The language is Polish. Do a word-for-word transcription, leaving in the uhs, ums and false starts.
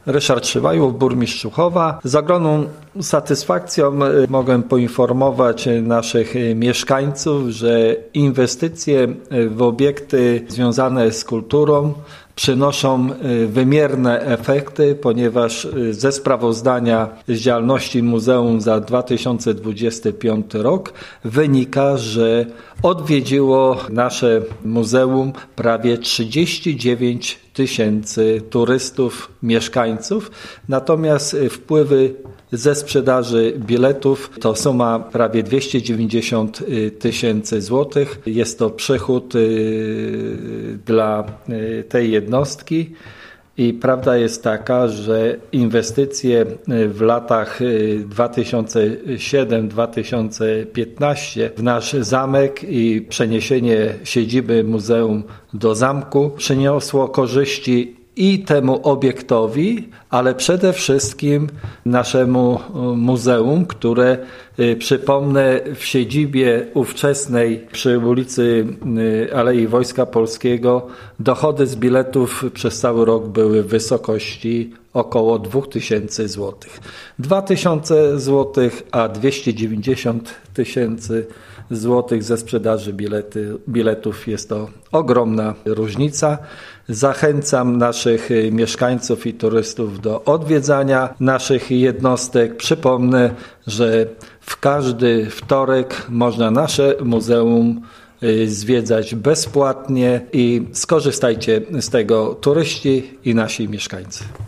Ryszard Szywajów, burmistrz Człuchowa. Z ogromną satysfakcją mogę poinformować naszych mieszkańców, że inwestycje w obiekty związane z kulturą przynoszą wymierne efekty, ponieważ ze sprawozdania z działalności muzeum za dwa tysiące dwudziesty piąty rok wynika, że odwiedziło nasze muzeum prawie trzydzieści dziewięć tysięcy turystów, mieszkańców, natomiast wpływy ze sprzedaży biletów to suma prawie dwieście dziewięćdziesiąt tysięcy złotych. Jest to przychód dla tej jednostki. I prawda jest taka, że inwestycje w latach dwa tysiące siódmy do dwa tysiące piętnastego w nasz zamek i przeniesienie siedziby muzeum do zamku przyniosło korzyści i temu obiektowi, ale przede wszystkim naszemu muzeum, które, przypomnę, w siedzibie ówczesnej przy ulicy Alei Wojska Polskiego dochody z biletów przez cały rok były w wysokości około dwa tysiące złotych. dwa tysiące złotych, a dwieście dziewięćdziesiąt tysięcy złotych ze sprzedaży bilety, biletów jest to ogromna różnica. Zachęcam naszych mieszkańców i turystów do odwiedzania naszych jednostek. Przypomnę, że w każdy wtorek można nasze muzeum zwiedzać bezpłatnie i skorzystajcie z tego turyści i nasi mieszkańcy.